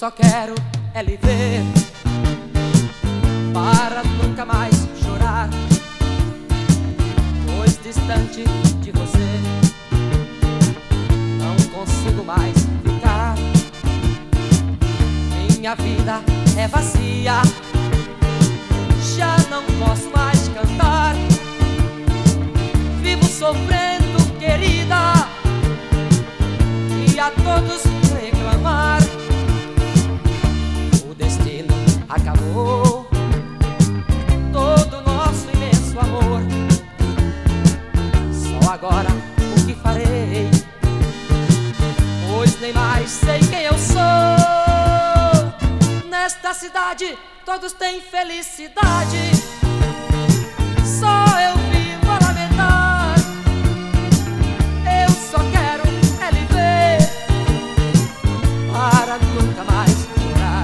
só quero é lhe ver, para nunca mais chorar, pois distante de você não consigo mais ficar. Minha vida é vazia, já não posso mais cantar. Vivo sofrendo, querida, e a todos reclamar. O destino acabou todo nosso imenso amor. Só agora o que farei, pois nem mais sei quem eu sou. Nesta cidade todos têm felicidade, só eu vivo a lamentar. Eu só quero é lhe ver, para nunca mais chorar,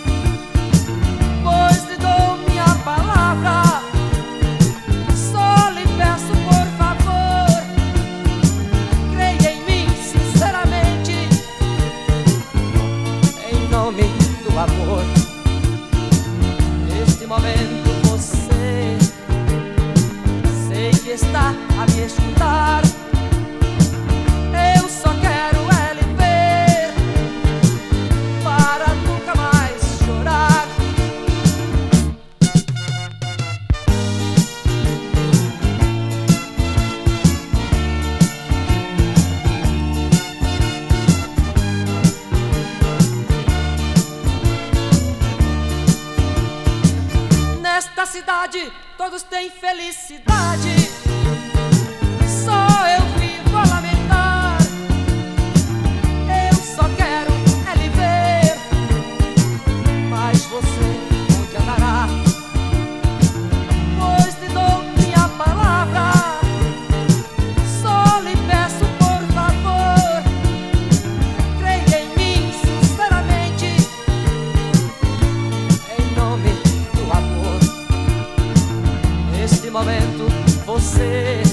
pois lhe dou minha palavra. Só lhe peço, por favor, creia em mim sinceramente, em nome do amor. Neste momento você sei que está a me escutar. Eu só quero é lhe ver, para nunca mais chorar. Nesta cidade todos têm felicidade, só eu vivo a lamentar. Eu só quero é lhe ver, mas você onde andará? Pois lhe dou minha palavra. Só lhe peço, por favor, creia em mim sinceramente, em nome do amor. Neste momento você